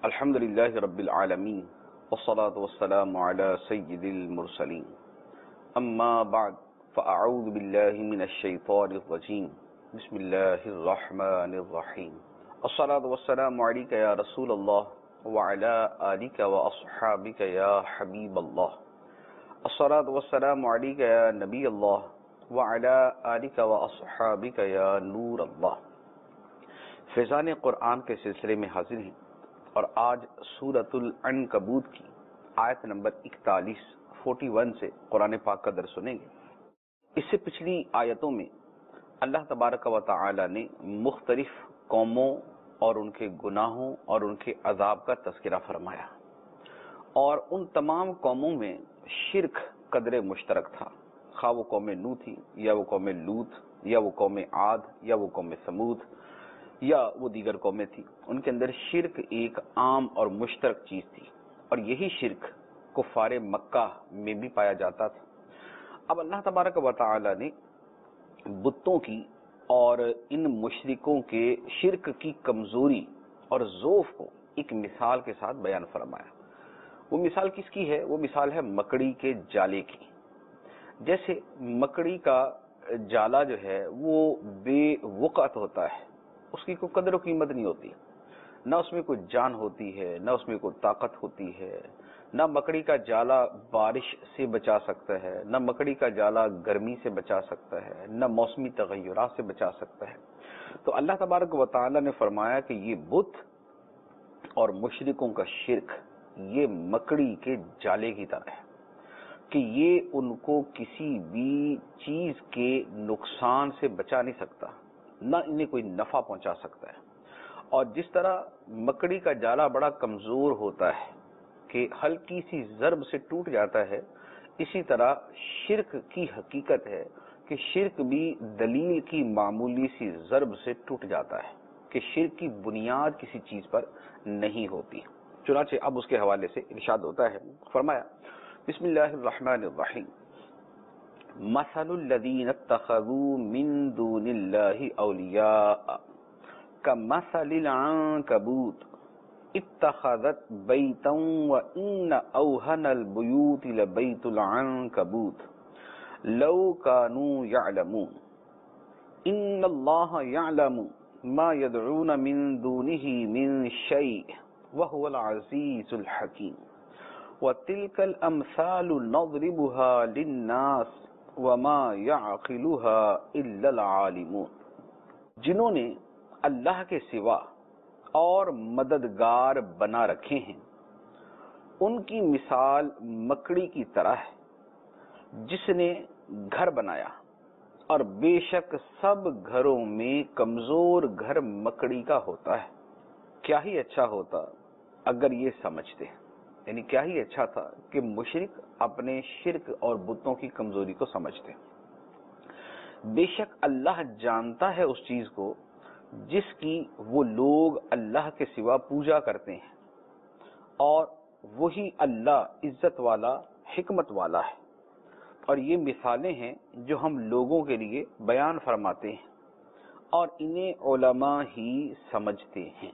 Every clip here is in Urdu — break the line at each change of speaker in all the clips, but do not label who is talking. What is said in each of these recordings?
الحمد لله رب العالمين والصلاة والسلام على سيد المرسلين اما بعد فاعوذ بالله من الشيطان الرجيم بسم الله الرحمن الرحيم الصلاة والسلام عليك يا رسول الله وعلى آلك واصحابك يا حبيب الله الصلاة والسلام عليك يا نبي الله وعلى آلك واصحابك يا نور الله. فیضان قرآن کے سلسلے میں حاضر ہیں اور آج سورۃ العنکبوت کی آیت نمبر 41 سے قرآن پاک کا درس سنیں گے. اس سے پچھلی آیتوں میں اللہ تبارک و تعالی نے مختلف قوموں اور ان کے گناہوں اور ان کے عذاب کا تذکرہ فرمایا، اور ان تمام قوموں میں شرک قدر مشترک تھا، خواہ وہ قوم نوح تھی یا وہ قوم لوط یا وہ قوم عاد یا وہ قوم ثمود یا وہ دیگر قومیں تھیں. ان کے اندر شرک ایک عام اور مشترک چیز تھی، اور یہی شرک کفار مکہ میں بھی پایا جاتا تھا. اب اللہ تبارک و تعالی نے بتوں کی اور ان مشرکوں کے شرک کی کمزوری اور ضعف کو ایک مثال کے ساتھ بیان فرمایا. وہ مثال کس کی ہے؟ وہ مثال ہے مکڑی کے جالے کی. جیسے مکڑی کا جالا جو ہے وہ بے وقعت ہوتا ہے، اس کی کوئی قدر و قیمت نہیں ہوتی، نہ اس میں کوئی جان ہوتی ہے، نہ اس میں کوئی طاقت ہوتی ہے. نہ مکڑی کا جالا بارش سے بچا سکتا ہے، نہ مکڑی کا جالا گرمی سے بچا سکتا ہے، نہ موسمی تغیرات سے بچا سکتا ہے. تو اللہ تبارک و تعالی نے فرمایا کہ یہ بت اور مشرکوں کا شرک یہ مکڑی کے جالے کی طرح ہے کہ یہ ان کو کسی بھی چیز کے نقصان سے بچا نہیں سکتا، نہ انہیں کوئی نفع پہنچا سکتا ہے. اور جس طرح مکڑی کا جالا بڑا کمزور ہوتا ہے کہ ہلکی سی ضرب سے ٹوٹ جاتا ہے، اسی طرح شرک کی حقیقت ہے کہ شرک بھی دلیل کی معمولی سی ضرب سے ٹوٹ جاتا ہے، کہ شرک کی بنیاد کسی چیز پر نہیں ہوتی. چنانچہ اب اس کے حوالے سے ارشاد ہوتا ہے، فرمایا بسم اللہ الرحمن الرحیم مثل الذین اتخذوا من دون اللہ اولیاء کمثل العنکبوت اتخذت بیتا وان اوہن البیوت لبیت العنکبوت لو کانوا یعلمون ان اللہ یعلم ما یدعون من دونہ من شیء وهو العزیز الحکیم وَتِلْكَ الْأَمْثَالُ نَضْرِبُهَا لِلنَّاسِ وَمَا يَعْقِلُهَا إِلَّا الْعَالِمُونَ. جنہوں نے اللہ کے سوا اور مددگار بنا رکھے ہیں، ان کی مثال مکڑی کی طرح ہے جس نے گھر بنایا، اور بے شک سب گھروں میں کمزور گھر مکڑی کا ہوتا ہے. کیا ہی اچھا ہوتا اگر یہ سمجھتے، یعنی کیا ہی اچھا تھا کہ مشرک اپنے شرک اور بتوں کی کمزوری کو سمجھتے. بے شک اللہ جانتا ہے اس چیز کو جس کی وہ لوگ اللہ کے سوا پوجا کرتے ہیں، اور وہی اللہ عزت والا حکمت والا ہے. اور یہ مثالیں ہیں جو ہم لوگوں کے لیے بیان فرماتے ہیں، اور انہیں علماء ہی سمجھتے ہیں.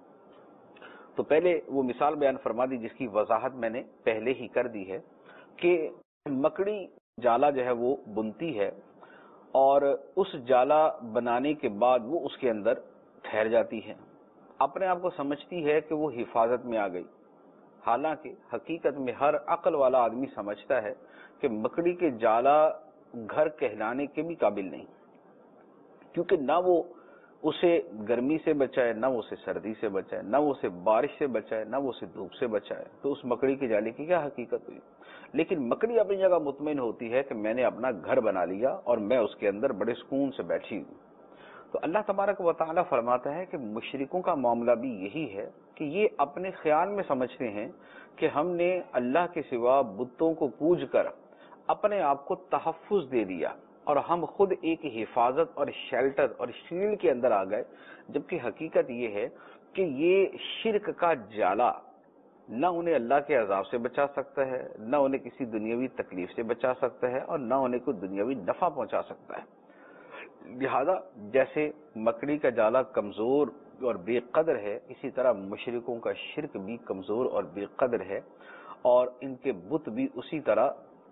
تو پہلے وہ مثال بیان فرما دی جس کی وضاحت میں نے پہلے ہی کر دی ہے کہ مکڑی جالا جو ہے وہ بنتی ہے، اور اس جالا بنانے کے بعد وہ اس کے اندر ٹھہر جاتی ہے، اپنے آپ کو سمجھتی ہے کہ وہ حفاظت میں آ گئی. حالانکہ حقیقت میں ہر عقل والا آدمی سمجھتا ہے کہ مکڑی کے جالا گھر کہلانے کے بھی قابل نہیں، کیونکہ نہ وہ اسے گرمی سے بچائے، نہ وہ اسے سردی سے بچائے، نہ وہ اسے بارش سے بچائے، نہ وہ اسے دھوپ سے بچائے. تو اس مکڑی کے جالے کی کیا حقیقت ہوئی؟ لیکن مکڑی اپنی جگہ مطمئن ہوتی ہے کہ میں نے اپنا گھر بنا لیا اور میں اس کے اندر بڑے سکون سے بیٹھی ہوں. تو اللہ تبارک و تعالی فرماتا ہے کہ مشرکوں کا معاملہ بھی یہی ہے کہ یہ اپنے خیال میں سمجھتے ہیں کہ ہم نے اللہ کے سوا بتوں کو پوج کر اپنے آپ کو تحفظ دے دیا، اور ہم خود ایک حفاظت اور شیلٹر اور شیلڈ کے اندر آ گئے. جبکہ حقیقت یہ ہے کہ یہ شرک کا جالا نہ انہیں اللہ کے عذاب سے بچا سکتا ہے، نہ انہیں کسی دنیاوی تکلیف سے بچا سکتا ہے، اور نہ انہیں کوئی دنیاوی نفع پہنچا سکتا ہے. لہذا جیسے مکڑی کا جالا کمزور اور بے قدر ہے، اسی طرح مشرکوں کا شرک بھی کمزور اور بے قدر ہے، اور ان کے بت بھی اسی طرح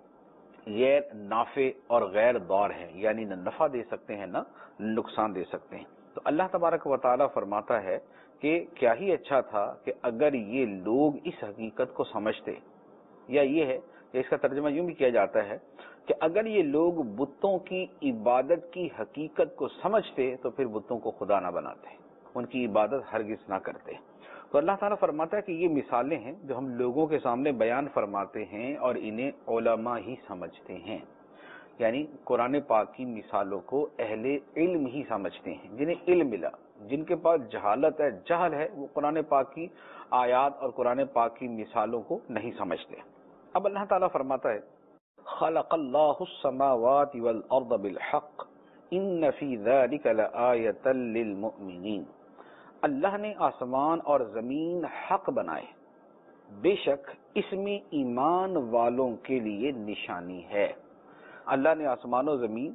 غیر نافع اور غیر ضار ہیں، یعنی نہ نفع دے سکتے ہیں نہ نقصان دے سکتے ہیں۔ تو اللہ تبارک و تعالیٰ فرماتا ہے کہ کیا ہی اچھا تھا کہ اگر یہ لوگ اس حقیقت کو سمجھتے، یا یہ ہے کہ اس کا ترجمہ یوں بھی کیا جاتا ہے کہ اگر یہ لوگ بتوں کی عبادت کی حقیقت کو سمجھتے تو پھر بتوں کو خدا نہ بناتے، ان کی عبادت ہرگز نہ کرتے۔ تو اللہ تعالیٰ فرماتا ہے کہ یہ مثالیں ہیں جو ہم لوگوں کے سامنے بیان فرماتے ہیں اور انہیں علماء ہی سمجھتے ہیں، یعنی قرآن پاک کی مثالوں کو اہل علم ہی سمجھتے ہیں، جنہیں علم ملا۔ جن کے پاس جہالت ہے، جہل ہے، وہ قرآن پاک کی آیات اور قرآن پاک کی مثالوں کو نہیں سمجھتے۔ اب اللہ تعالیٰ فرماتا ہے خلق اللہ السماوات والارض بالحق ان فی ذلک لآیۃ للمؤمنین، اللہ نے آسمان اور زمین حق بنائے، بے شک اس میں ایمان والوں کے لیے نشانی ہے۔ اللہ نے آسمان و زمین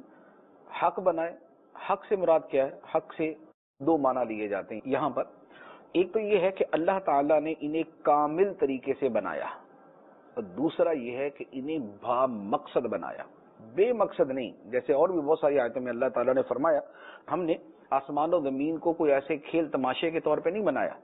حق بنائے۔ حق سے مراد کیا ہے؟ حق سے دو معنی لیے جاتے ہیں یہاں پر۔ ایک تو یہ ہے کہ اللہ تعالیٰ نے انہیں کامل طریقے سے بنایا، اور دوسرا یہ ہے کہ انہیں با مقصد بنایا، بے مقصد نہیں۔ جیسے اور بھی بہت ساری آیتوں میں اللہ تعالیٰ نے فرمایا ہم نے آسمان و زمین کو کوئی ایسے کھیل تماشے کے طور پہ نہیں بنایا،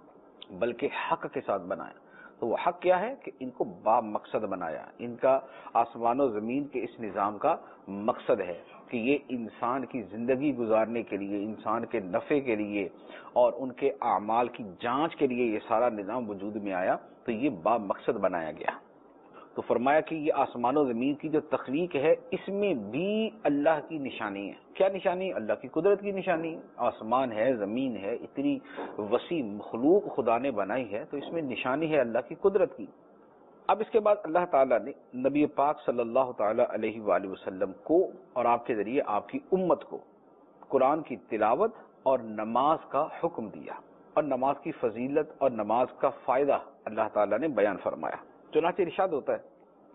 بلکہ حق کے ساتھ بنایا۔ تو وہ حق کیا ہے کہ ان کو با مقصد بنایا۔ ان کا آسمان و زمین کے اس نظام کا مقصد ہے کہ یہ انسان کی زندگی گزارنے کے لیے، انسان کے نفع کے لیے اور ان کے اعمال کی جانچ کے لیے یہ سارا نظام وجود میں آیا، تو یہ با مقصد بنایا گیا۔ تو فرمایا کہ یہ آسمان و زمین کی جو تخلیق ہے اس میں بھی اللہ کی نشانی ہے۔ کیا نشانی؟ اللہ کی قدرت کی نشانی ہے۔ آسمان ہے، زمین ہے، اتنی وسیع مخلوق خدا نے بنائی ہے، تو اس میں نشانی ہے اللہ کی قدرت کی۔ اب اس کے بعد اللہ تعالیٰ نے نبی پاک صلی اللہ تعالیٰ علیہ وآلہ وسلم کو اور آپ کے ذریعے آپ کی امت کو قرآن کی تلاوت اور نماز کا حکم دیا، اور نماز کی فضیلت اور نماز کا فائدہ اللہ تعالیٰ نے بیان فرمایا۔ چنانچہ ارشاد ہوتا ہے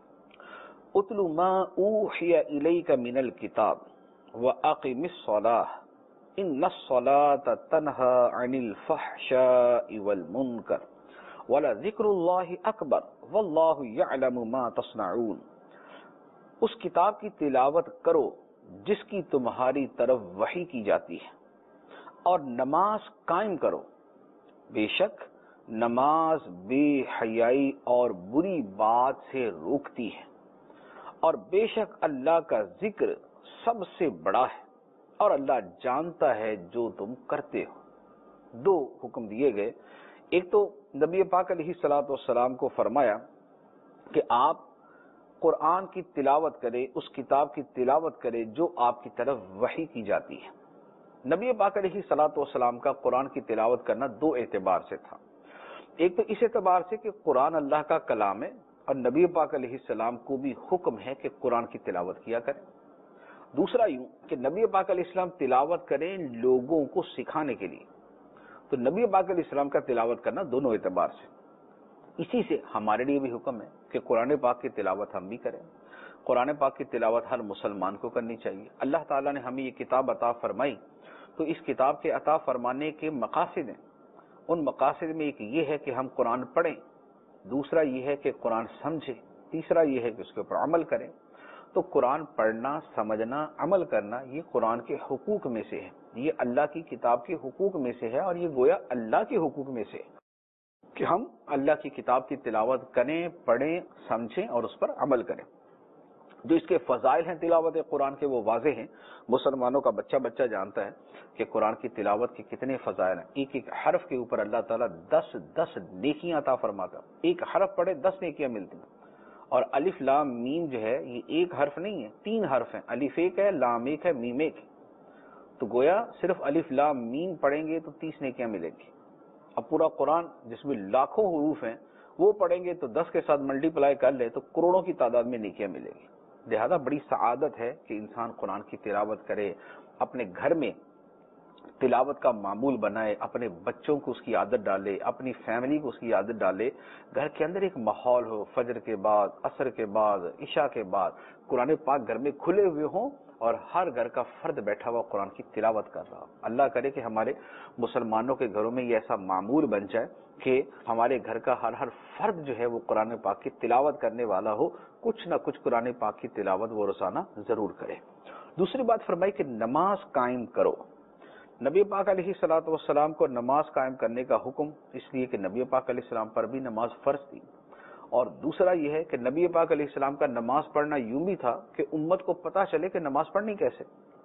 اتل ما اوحی الیک من الکتاب واقم الصلاۃ ان الصلاۃ تنہی عن الفحشاء والمنکر ولذکر اللہ اکبر واللہ یعلم ما تصنعون، اس کتاب کی تلاوت کرو جس کی تمہاری طرف وحی کی جاتی ہے، اور نماز قائم کرو، بے شک نماز بے حیائی اور بری بات سے روکتی ہے، اور بے شک اللہ کا ذکر سب سے بڑا ہے، اور اللہ جانتا ہے جو تم کرتے ہو۔ دو حکم دیے گئے۔ ایک تو نبی پاک علیہ الصلوۃ والسلام کو فرمایا کہ آپ قرآن کی تلاوت کریں، اس کتاب کی تلاوت کریں جو آپ کی طرف وحی کی جاتی ہے۔ نبی پاک علیہ الصلوۃ والسلام کا قرآن کی تلاوت کرنا دو اعتبار سے تھا۔ ایک تو اس اعتبار سے کہ قرآن اللہ کا کلام ہے، اور نبی پاک علیہ السلام کو بھی حکم ہے کہ قرآن کی تلاوت کیا کریں۔ دوسرا یوں کہ نبی پاک علیہ السلام تلاوت کریں لوگوں کو سکھانے کے لیے۔ تو نبی پاک علیہ السلام کا تلاوت کرنا دونوں اعتبار سے۔ اسی سے ہمارے لیے بھی حکم ہے کہ قرآن پاک کی تلاوت ہم بھی کریں۔ قرآن پاک کی تلاوت ہر مسلمان کو کرنی چاہیے۔ اللہ تعالیٰ نے ہمیں یہ کتاب عطا فرمائی، تو اس کتاب کے عطا فرمانے کے مقاصد ہیں۔ ان مقاصد میں ایک یہ ہے کہ ہم قرآن پڑھیں، دوسرا یہ ہے کہ قرآن سمجھیں، تیسرا یہ ہے کہ اس کے اوپر عمل کریں۔ تو قرآن پڑھنا، سمجھنا، عمل کرنا یہ قرآن کے حقوق میں سے ہے، یہ اللہ کی کتاب کے حقوق میں سے ہے، اور یہ گویا اللہ کے حقوق میں سے ہے کہ ہم اللہ کی کتاب کی تلاوت کریں، پڑھیں، سمجھیں اور اس پر عمل کریں۔ جو اس کے فضائل ہیں تلاوت قرآن کے وہ واضح ہیں، مسلمانوں کا بچہ بچہ جانتا ہے کہ قرآن کی تلاوت کے کتنے فضائل ہیں۔ ایک ایک حرف کے اوپر اللہ تعالیٰ 10 نیکیاں عطا فرماتا، ایک حرف پڑھے 10 نیکیاں ملتی ہیں۔ اور الف لام میم جو ہے یہ ایک حرف نہیں ہے، 3 حرف ہیں، الف ایک ہے، لام ایک ہے، میم ایک ہے۔ تو گویا صرف الف لام میم پڑھیں گے تو 30 نیکیاں ملیں گی۔ اب پورا قرآن جس میں لاکھوں حروف ہیں وہ پڑھیں گے تو 10 کے ساتھ ملٹی پلائی کر لے تو کروڑوں کی تعداد میں نیکیاں ملے گی۔ لہذا بڑی سعادت ہے کہ انسان قرآن کی تلاوت کرے، اپنے گھر میں تلاوت کا معمول بنائے، اپنے بچوں کو اس کی عادت ڈالے، اپنی فیملی کو اس کی عادت ڈالے، گھر کے اندر ایک ماحول ہو، فجر کے بعد، عصر کے بعد، عشاء کے بعد قرآن پاک گھر میں کھلے ہوئے ہوں، اور ہر گھر کا فرد بیٹھا ہوا قرآن کی تلاوت کر رہا. اللہ کرے کہ ہمارے مسلمانوں کے گھروں میں یہ ایسا معمول بن جائے کہ ہمارے گھر کا ہر فرد جو ہے وہ قرآن پاک کی تلاوت کرنے والا ہو, کچھ نہ کچھ قرآن پاک کی تلاوت وہ روزانہ ضرور کرے. دوسری بات فرمائی کہ نماز قائم کرو. نبی پاک علیہ الصلوۃ والسلام کو نماز قائم کرنے کا حکم اس لیے کہ نبی پاک علیہ السلام پر بھی نماز فرض تھی, اور دوسرا یہ ہے کہ نبی پاک علیہ السلام کا نماز پڑھنا یوں بھی تھا کہ امت کو پتہ چلے کہ نماز پڑھنی کیسے.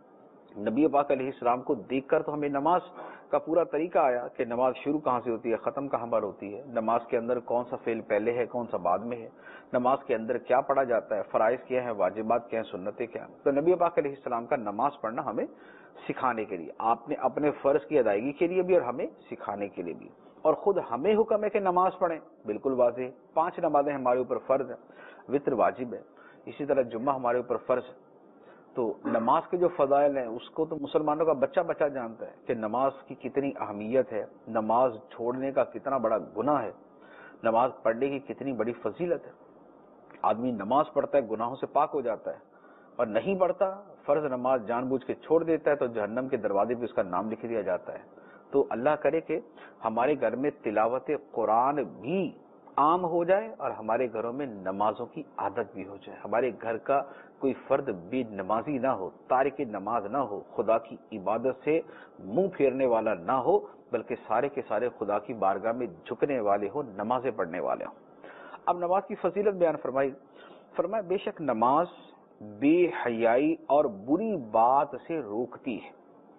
نبی پاک علیہ السلام کو دیکھ کر تو ہمیں نماز کا پورا طریقہ آیا کہ نماز شروع کہاں سے ہوتی ہے, ختم کہاں پر ہوتی ہے, نماز کے اندر کون سا فعل پہلے ہے کون سا بعد میں ہے, نماز کے اندر کیا پڑھا جاتا ہے, فرائض کیا ہیں, واجبات کیا ہیں, سنتیں کیا ہیں. تو نبی پاک علیہ السلام کا نماز پڑھنا ہمیں سکھانے کے لیے, آپ نے اپنے فرض کی ادائیگی کے لیے بھی اور ہمیں سکھانے کے لیے بھی. اور خود ہمیں حکم ہے کہ نماز پڑھیں, بالکل واضح. 5 نمازیں ہمارے اوپر فرض ہیں, وتر واجب ہے, اسی طرح جمعہ ہمارے اوپر فرض ہے. تو نماز کے جو فضائل ہیں اس کو تو مسلمانوں کا بچہ بچہ جانتا ہے کہ نماز کی کتنی اہمیت ہے, نماز چھوڑنے کا کتنا بڑا گناہ ہے, نماز پڑھنے کی کتنی بڑی فضیلت ہے. آدمی نماز پڑھتا ہے گناہوں سے پاک ہو جاتا ہے, اور نہیں پڑھتا فرض نماز جان بوجھ کے چھوڑ دیتا ہے تو جہنم کے دروازے پہ اس کا نام لکھ دیا جاتا ہے. تو اللہ کرے کہ ہمارے گھر میں تلاوت قرآن بھی عام ہو جائے اور ہمارے گھروں میں نمازوں کی عادت بھی ہو جائے. ہمارے گھر کا کوئی فرد بے نمازی نہ ہو, تارک نماز نہ ہو, خدا کی عبادت سے منہ پھیرنے والا نہ ہو, بلکہ سارے کے سارے خدا کی بارگاہ میں جھکنے والے ہو, نمازیں پڑھنے والے ہوں. اب نماز کی فضیلت بیان فرمایا بے شک نماز بے حیائی اور بری بات سے روکتی ہے.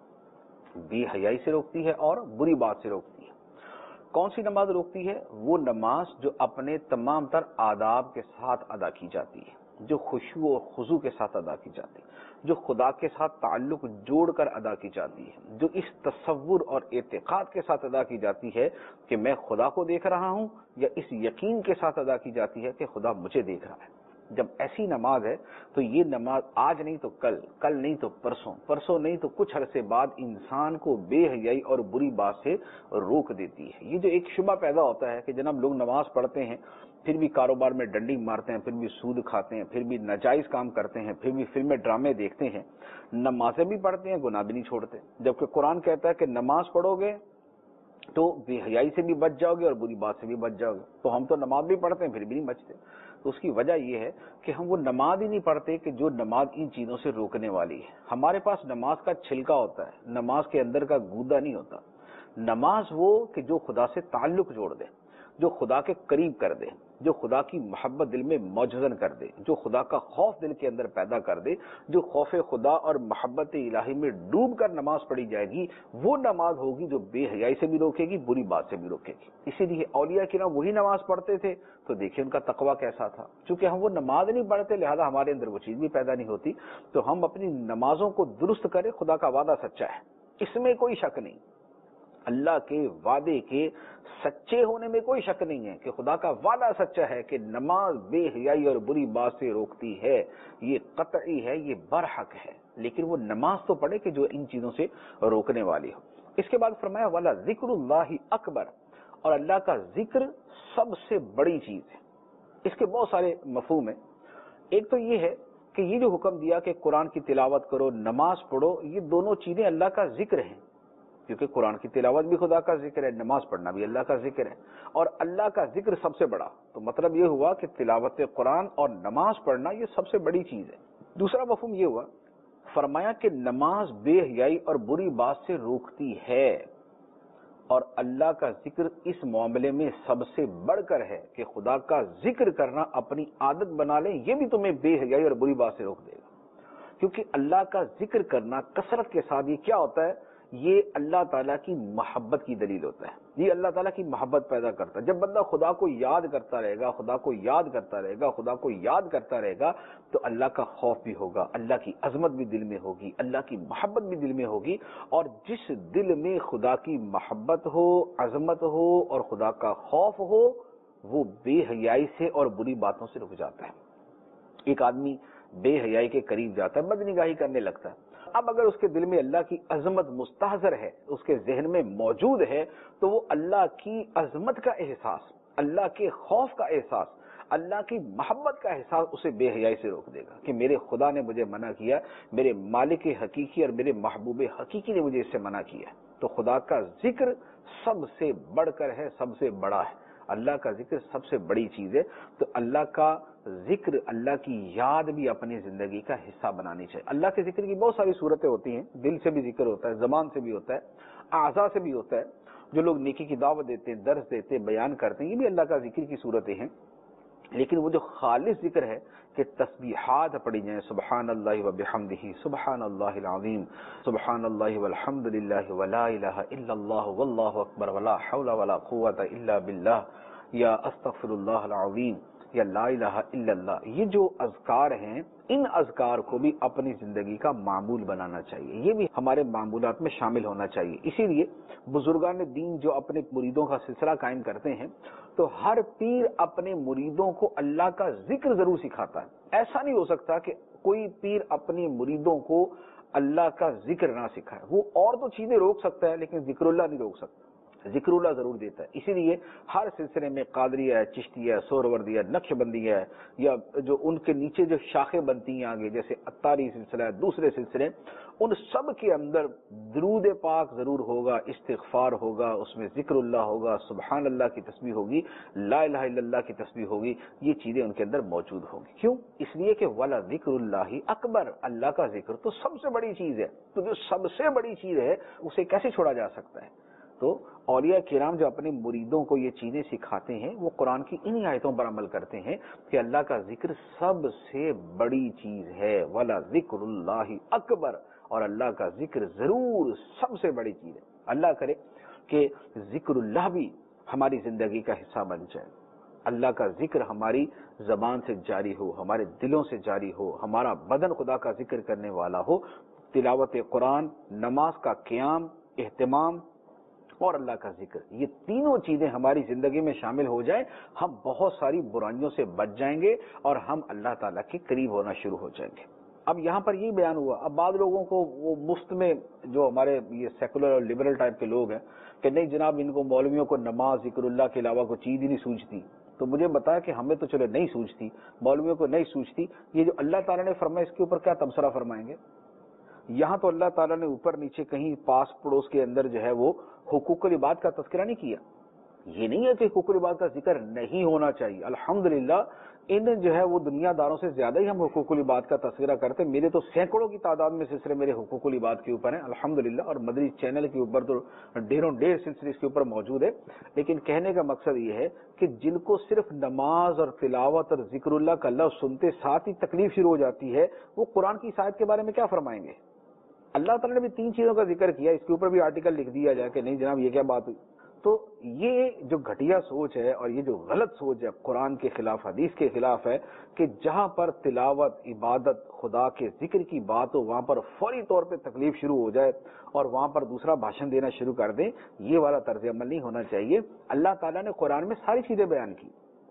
بے حیائی سے روکتی ہے اور بری بات سے روکتی ہے. کون سی نماز روکتی ہے؟ وہ نماز جو اپنے تمام تر آداب کے ساتھ ادا کی جاتی ہے, جو خشوع و خضوع کے ساتھ ادا کی جاتی ہے, جو خدا کے ساتھ تعلق جوڑ کر ادا کی جاتی ہے, جو اس تصور اور اعتقاد کے ساتھ ادا کی جاتی ہے کہ میں خدا کو دیکھ رہا ہوں, یا اس یقین کے ساتھ ادا کی جاتی ہے کہ خدا مجھے دیکھ رہا ہے. جب ایسی نماز ہے تو یہ نماز آج نہیں تو کل, کل نہیں تو پرسوں, پرسوں نہیں تو کچھ عرصے بعد انسان کو بے حیائی اور بری بات سے روک دیتی ہے. یہ جو ایک شبہ پیدا ہوتا ہے کہ جناب لوگ نماز پڑھتے ہیں پھر بھی کاروبار میں ڈنڈی مارتے ہیں, پھر بھی سود کھاتے ہیں, پھر بھی ناجائز کام کرتے ہیں, پھر بھی فلمیں ڈرامے دیکھتے ہیں, نمازیں بھی پڑھتے ہیں, گناہ بھی نہیں چھوڑتے. جبکہ قرآن کہتا ہے کہ نماز پڑھو گے تو بے حیائی سے بھی بچ جاؤ گے اور بری بات سے بھی بچ جاؤ گے. تو ہم تو نماز بھی پڑھتے ہیں پھر بھی نہیں بچتے. تو اس کی وجہ یہ ہے کہ ہم وہ نماز ہی نہیں پڑھتے کہ جو نماز ان چیزوں سے روکنے والی ہے. ہمارے پاس نماز کا چھلکا ہوتا ہے, نماز کے اندر کا گودا نہیں ہوتا. نماز وہ کہ جو خدا سے تعلق جوڑ دے, جو خدا کے قریب کر دے, جو خدا کی محبت دل میں موجزن کر دے, جو خدا کا خوف دل کے اندر پیدا کر دے, جو خوف خدا اور محبت الہی میں ڈوب کر نماز پڑھی جائے گی, وہ نماز ہوگی جو بے حیائی سے بھی روکے گی, بری بات سے بھی روکے گی. اسی لیے اولیاء کرام وہی نماز پڑھتے تھے تو دیکھیں ان کا تقویٰ کیسا تھا. چونکہ ہم وہ نماز نہیں پڑھتے لہذا ہمارے اندر وہ چیز بھی پیدا نہیں ہوتی. تو ہم اپنی نمازوں کو درست کریں, خدا کا وعدہ سچا ہے, اس میں کوئی شک نہیں. اللہ کے وعدے کے سچے ہونے میں کوئی شک نہیں ہے کہ خدا کا وعدہ سچا ہے کہ نماز بے حیائی اور بری بات سے روکتی ہے. یہ قطعی ہے, یہ برحق ہے. لیکن وہ نماز تو پڑھے کہ جو ان چیزوں سے روکنے والی ہو. اس کے بعد فرمایا والا ذکر اللہ اکبر, اور اللہ کا ذکر سب سے بڑی چیز ہے. اس کے بہت سارے مفہوم ہیں. ایک تو یہ ہے کہ یہ جو حکم دیا کہ قرآن کی تلاوت کرو, نماز پڑھو, یہ دونوں چیزیں اللہ کا ذکر ہیں. کیونکہ قرآن کی تلاوت بھی خدا کا ذکر ہے, نماز پڑھنا بھی اللہ کا ذکر ہے, اور اللہ کا ذکر سب سے بڑا. تو مطلب یہ ہوا کہ تلاوت قرآن اور نماز پڑھنا یہ سب سے بڑی چیز ہے. دوسرا مفہوم یہ ہوا, فرمایا کہ نماز بے حیائی اور بری بات سے روکتی ہے, اور اللہ کا ذکر اس معاملے میں سب سے بڑھ کر ہے کہ خدا کا ذکر کرنا اپنی عادت بنا لیں, یہ بھی تمہیں بے حیائی اور بری بات سے روک دے گا. کیونکہ اللہ کا ذکر کرنا کثرت کے ساتھ یہ کیا ہوتا ہے, یہ اللہ تعالیٰ کی محبت کی دلیل ہوتا ہے. یہ اللہ تعالیٰ کی محبت پیدا کرتا ہے. جب بندہ خدا کو یاد کرتا رہے گا, خدا کو یاد کرتا رہے گا, خدا کو یاد کرتا رہے گا, تو اللہ کا خوف بھی ہوگا, اللہ کی عظمت بھی دل میں ہوگی, اللہ کی محبت بھی دل میں ہوگی. اور جس دل میں خدا کی محبت ہو, عظمت ہو اور خدا کا خوف ہو, وہ بے حیائی سے اور بری باتوں سے رک جاتا ہے. ایک آدمی بے حیائی کے قریب جاتا ہے, بدنگاہی کرنے لگتا ہے. اب اگر اس کے دل میں اللہ کی عظمت مستحضر ہے, اس کے ذہن میں موجود ہے, تو وہ اللہ کی عظمت کا احساس, اللہ کے خوف کا احساس,
اللہ کی محبت کا احساس اسے بے حیائی سے روک دے گا کہ میرے خدا نے مجھے منع کیا، میرے مالک حقیقی اور میرے محبوب حقیقی نے مجھے اس سے منع کیا. تو خدا کا ذکر سب سے بڑھ کر ہے، سب سے بڑا ہے. اللہ کا ذکر سب سے بڑی چیز ہے. تو اللہ کا ذکر، اللہ کی یاد بھی اپنی زندگی کا حصہ بنانی چاہیے. اللہ کے ذکر کی بہت ساری صورتیں ہوتی ہیں، دل سے بھی ذکر ہوتا ہے، زبان سے بھی ہوتا ہے، اعضاء سے بھی ہوتا ہے. جو لوگ نیکی کی دعوت دیتے ہیں، درس دیتے ہیں، بیان کرتے ہیں، یہ بھی اللہ کا ذکر کی صورتیں ہیں. لیکن وہ جو خالص ذکر ہے کہ تسبیحات پڑھی جائیں، سبحان اللہ و بحمدہ، سبحان اللہ العظیم، سبحان اللہ والحمد للہ ولا الہ الا اللہ واللہ اکبر ولا حول ولا قوۃ الا باللہ، یا استغفر اللہ العظیم، یا لا الہ الا اللہ. یہ جو اذکار ہیں، ان اذکار کو بھی اپنی زندگی کا معمول بنانا چاہیے. یہ بھی ہمارے معمولات میں شامل ہونا چاہیے. اسی لیے بزرگان دین جو اپنے مریدوں کا سلسلہ قائم کرتے ہیں تو ہر پیر اپنے مریدوں کو اللہ کا ذکر ضرور سکھاتا ہے. ایسا نہیں ہو سکتا کہ کوئی پیر اپنے مریدوں کو اللہ کا ذکر نہ سکھائے. وہ اور تو چیزیں روک سکتا ہے لیکن ذکر اللہ نہیں روک سکتا. ذکر اللہ ضرور دیتا ہے. اسی لیے ہر سلسلے میں قادریہ ہے، چشتیہ ہے، سہروردیہ ہے، نقش بندی ہے، یا جو ان کے نیچے جو شاخیں بنتی ہیں آگے جیسے اتاری سلسلہ ہے، دوسرے سلسلے، ان سب کے اندر درود پاک ضرور ہوگا، استغفار ہوگا، اس میں ذکر اللہ ہوگا، سبحان اللہ کی تسبیح ہوگی، لا الہ الا اللہ کی تسبیح ہوگی. یہ چیزیں ان کے اندر موجود ہوں گی. کیوں؟ اس لیے کہ ولا ذکر اللہ اکبر، اللہ کا ذکر تو سب سے بڑی چیز ہے. تو جو سب سے بڑی چیز ہے اسے کیسے چھوڑا جا سکتا ہے؟ تو اولیاء کرام جو اپنے مریدوں کو یہ چیزیں سکھاتے ہیں وہ قرآن کی انہی آیتوں پر عمل کرتے ہیں کہ اللہ کا ذکر سب سے بڑی چیز ہے. ولا ذکر اللہ اکبر، اور اللہ کا ذکر ضرور سب سے بڑی چیز ہے. اللہ کرے کہ ذکر اللہ بھی ہماری زندگی کا حصہ بن جائے. اللہ کا ذکر ہماری زبان سے جاری ہو، ہمارے دلوں سے جاری ہو، ہمارا بدن خدا کا ذکر کرنے والا ہو. تلاوت قرآن، نماز کا قیام، اہتمام اور اللہ کا ذکر، یہ تینوں چیزیں ہماری زندگی میں شامل ہو جائیں، ہم بہت ساری برائیوں سے بچ جائیں گے اور ہم اللہ تعالیٰ کے قریب ہونا شروع ہو جائیں گے. اب یہاں پر یہ بیان ہوا. اب بعض لوگوں کو وہ مفت میں، جو ہمارے یہ سیکولر اور لبرل ٹائپ کے لوگ ہیں، کہ نہیں جناب ان کو مولویوں کو نماز، ذکر اللہ کے علاوہ کوئی چیز ہی نہیں سوچتی. تو مجھے بتایا کہ ہمیں تو چلو نہیں سوچتی، مولویوں کو نہیں سوچتی، یہ جو اللہ تعالیٰ نے فرمایا اس کے اوپر کیا تبصرہ فرمائیں گے؟ یہاں تو اللہ تعالیٰ نے اوپر نیچے کہیں پاس پڑوس کے اندر جو ہے وہ حقوق العباد کا تذکرہ نہیں کیا. یہ نہیں ہے کہ حقوق العباد کا ذکر نہیں ہونا چاہیے. الحمدللہ ان جو ہے وہ دنیا داروں سے زیادہ ہی ہم حقوق العباد کا تذکرہ کرتے ہیں. میرے تو سینکڑوں کی تعداد میں سلسلے میرے حقوق العباد کے اوپر ہیں الحمدللہ، اور مدری چینل کے اوپر تو ڈھیروں ڈھیر سلسلے اس کے اوپر موجود ہے. لیکن کہنے کا مقصد یہ ہے کہ جن کو صرف نماز اور تلاوت اور ذکر اللہ کا لفظ سنتے ساتھ ہی تکلیف شروع ہو جاتی ہے، وہ قرآن کی اس آیت کے بارے میں کیا فرمائیں گے؟ اللہ تعالیٰ نے بھی 3 چیزوں کا ذکر کیا، اس کے اوپر بھی آرٹیکل لکھ دیا جائے کہ نہیں جناب یہ کیا بات ہوئی. تو یہ جو گھٹیا سوچ ہے اور یہ جو غلط سوچ ہے، قرآن کے خلاف، حدیث کے خلاف ہے، کہ جہاں پر تلاوت، عبادت، خدا کے ذکر کی بات ہو وہاں پر فوری طور پہ تکلیف شروع ہو جائے اور وہاں پر دوسرا بھاشن دینا شروع کر دیں. یہ والا طرز عمل نہیں ہونا چاہیے. اللہ تعالیٰ نے قرآن میں ساری چیزیں بیان کی.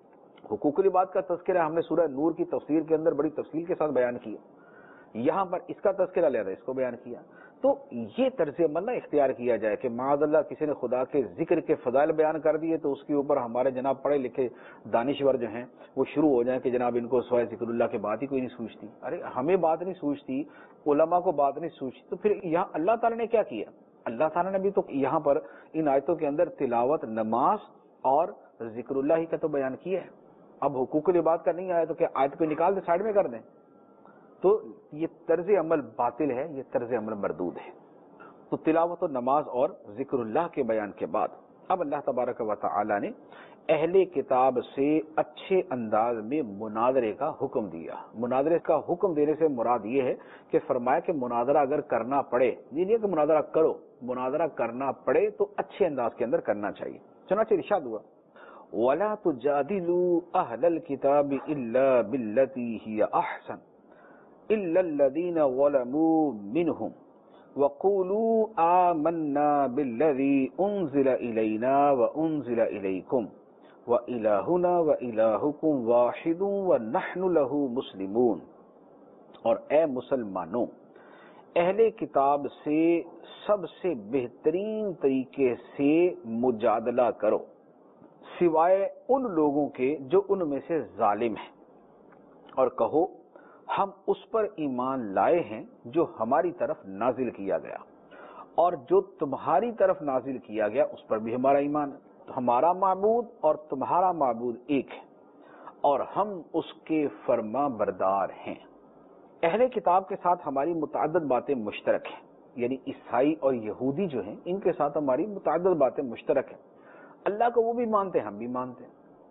حقوق العباد کا تذکرہ ہم نے سورہ نور کی تفسیر کے اندر بڑی تفصیل کے ساتھ بیان کیا. یہاں پر اس کا تذکرہ لے رہا ہے، اس کو بیان کیا. تو یہ طرز عمل نہ اختیار کیا جائے کہ معاذ اللہ کسی نے خدا کے ذکر کے فضائل بیان کر دیے تو اس کے اوپر ہمارے جناب پڑھے لکھے دانشور جو ہیں وہ شروع ہو جائیں کہ جناب ان کو سوائے ذکر اللہ کے بات ہی کوئی نہیں سوچتی. ارے ہمیں بات نہیں سوچتی، علماء کو بات نہیں سوچتی، تو پھر یہاں اللہ تعالیٰ نے کیا کیا؟ اللہ تعالیٰ نے بھی تو یہاں پر ان آیتوں کے اندر تلاوت، نماز اور ذکر اللہ ہی کا تو بیان کیا ہے. اب حقوق العباد کا نہیں آیا تو کیا آیت کو نکال دیں، سائڈ میں کر دیں؟ تو یہ طرز عمل باطل ہے، یہ طرز عمل مردود ہے. تو تلاوت و نماز اور ذکر اللہ کے بیان کے بعد اب اللہ تبارک و تعالی نے اہل کتاب سے اچھے انداز میں مناظرے کا حکم دیا. مناظرے کا حکم دینے سے مراد یہ ہے کہ فرمایا کہ مناظرہ اگر کرنا پڑے، یہ نہیں کہ مناظرہ کرو، مناظرہ کرنا پڑے تو اچھے انداز کے اندر کرنا چاہیے. چنانچہ ارشاد ہوا وَلَا تُجَادِلُوا أَهْلَ الْكِتَابِ إِلَّا بِالَّتِي هِيَ أَحْسَنُ إِلَّا الَّذِينَ ظَلَمُوا مِنْهُمْ وَقُولُوا آمَنَّا بِالَّذِي أُنزِلَ إِلَيْنَا وَأُنزِلَ إِلَيْكُمْ وَإِلَٰهُنَا وَإِلَٰهُكُمْ وَاحِدٌ وَنَحْنُ لَهُ مُسْلِمُونَ. اور اے مسلمانوں، اہل کتاب سے سب سے بہترین طریقے سے مجادلہ کرو، سوائے ان لوگوں کے جو ان میں سے ظالم ہیں، اور کہو ہم اس پر ایمان لائے ہیں جو ہماری طرف نازل کیا گیا، اور جو تمہاری طرف نازل کیا گیا اس پر بھی ہمارا ایمان ہے۔ تو ہمارا معبود اور تمہارا معبود ایک ہے، اور ہم اس کے فرما بردار ہیں۔ اہل کتاب کے ساتھ ہماری متعدد باتیں مشترک ہیں، یعنی عیسائی اور یہودی جو ہیں ان کے ساتھ ہماری متعدد باتیں مشترک ہیں۔ اللہ کو وہ بھی مانتے ہیں، ہم بھی مانتے